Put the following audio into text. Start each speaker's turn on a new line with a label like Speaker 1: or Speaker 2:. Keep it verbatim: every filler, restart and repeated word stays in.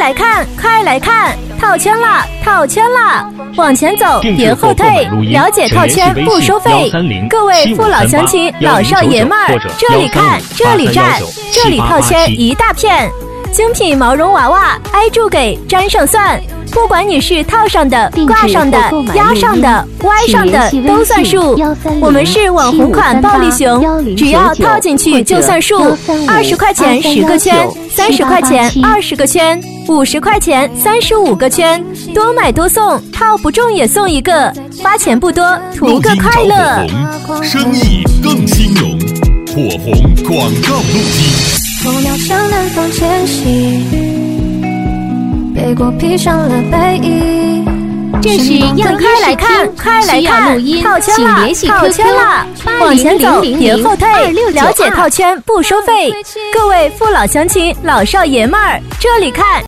Speaker 1: 来看，快来看，套圈啦，套圈啦！往前走，别后退。了解套圈不收费。各位父老乡亲、老少爷们儿，这里看，这里站，这里套圈一大片，精品毛绒娃娃挨住给粘上算。不管你是套上的、挂上的、压上的、歪上的，都算数。我们是网红款暴力熊，只要套进去就算数。二十块钱十个圈，三十块钱二十个圈，五十块钱三十五个圈，多买多送，套不中也送一个，花钱不多，图个快乐。
Speaker 2: 生意更兴隆，火红广告路径。
Speaker 3: 候鸟向南方迁徙，背锅披上了背衣。
Speaker 1: 这是样快来看，快来看，套圈啦，套圈啦！往前走，别后退。了解套圈不收费。各位父老乡亲、老少爷们儿，这里看。